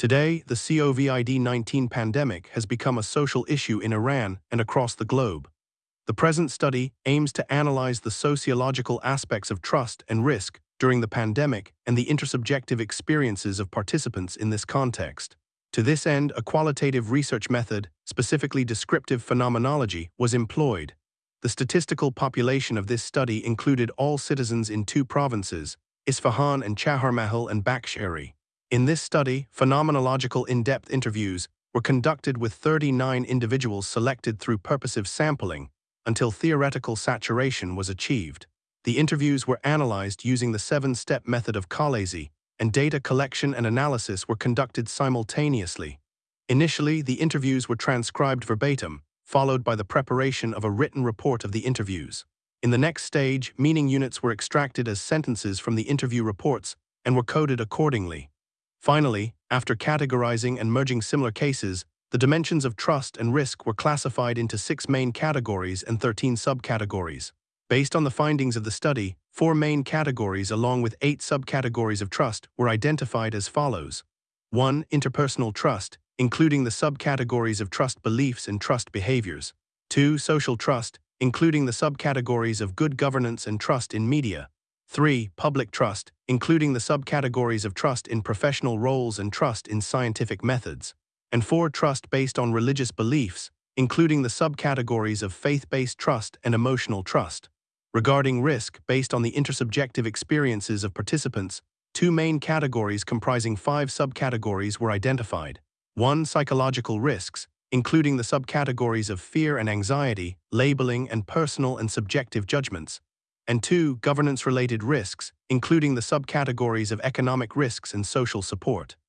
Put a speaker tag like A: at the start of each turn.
A: Today, the COVID-19 pandemic has become a social issue in Iran and across the globe. The present study aims to analyze the sociological aspects of trust and risk during the pandemic and the intersubjective experiences of participants in this context. To this end, a qualitative research method, specifically descriptive phenomenology, was employed. The statistical population of this study included all citizens in two provinces, Isfahan and Chaharmahal and Bakhshari. In this study, phenomenological in-depth interviews were conducted with 39 individuals selected through purposive sampling until theoretical saturation was achieved. The interviews were analyzed using the 7-step method of Khalezi, and data collection and analysis were conducted simultaneously. Initially, the interviews were transcribed verbatim, followed by the preparation of a written report of the interviews. In the next stage, meaning units were extracted as sentences from the interview reports and were coded accordingly. Finally, after categorizing and merging similar cases, the dimensions of trust and risk were classified into 6 main categories and 13 subcategories. Based on the findings of the study, 4 main categories along with 8 subcategories of trust were identified as follows. 1. Interpersonal trust, including the subcategories of trust beliefs and trust behaviors. 2. Social trust, including the subcategories of good governance and trust in media. 3. Public trust, including the subcategories of trust in professional roles and trust in scientific methods. And 4. Trust based on religious beliefs, including the subcategories of faith-based trust and emotional trust. Regarding risk, based on the intersubjective experiences of participants, 2 main categories comprising 5 subcategories were identified. 1. Psychological risks, including the subcategories of fear and anxiety, labeling, and personal and subjective judgments. And 2. Governance-related risks, including the subcategories of economic risks and social support.